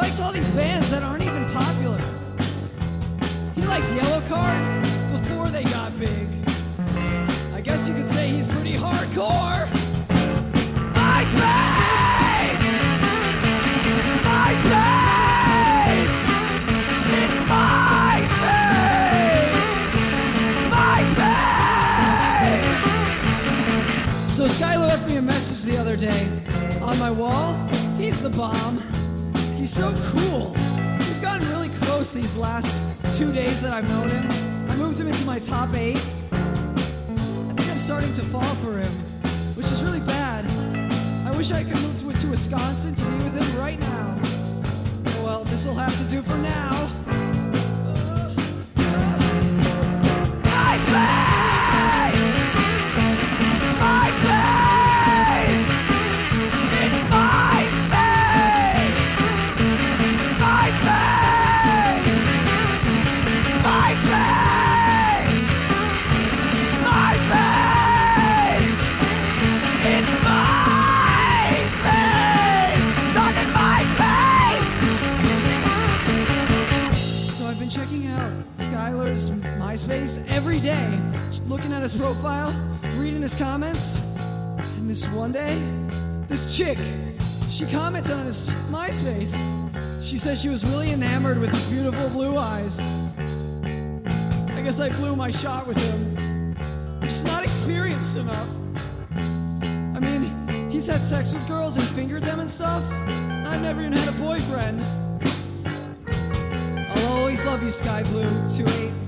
likes all these bands that aren't even popular. He liked Yellowcard before they got big. I guess you could say he's pretty hardcore. MySpace! MySpace! It's MySpace! MySpace! So Skylar left me a message the other day. On my wall, he's the bomb. He's so cool. We've gotten really close these last 2 days that I've known him. I moved him into my top 8. I think I'm starting to fall for him, which is really bad. I wish I could move to Wisconsin to be with him right now. Oh well, this'll have to do for now. MySpace! MySpace! It's MySpace! MySpace! MySpace! MySpace! It's MySpace! Talking MySpace! So I've been checking out Skylar's MySpace every day, looking at his profile, reading his comments, and this one day, this chick, she commented on his MySpace. She said she was really enamored with his beautiful blue eyes. I guess I blew my shot with him. He's not experienced enough. I mean, he's had sex with girls and fingered them and stuff, and I've never even had a boyfriend. I'll always love you, Sky Blue 28.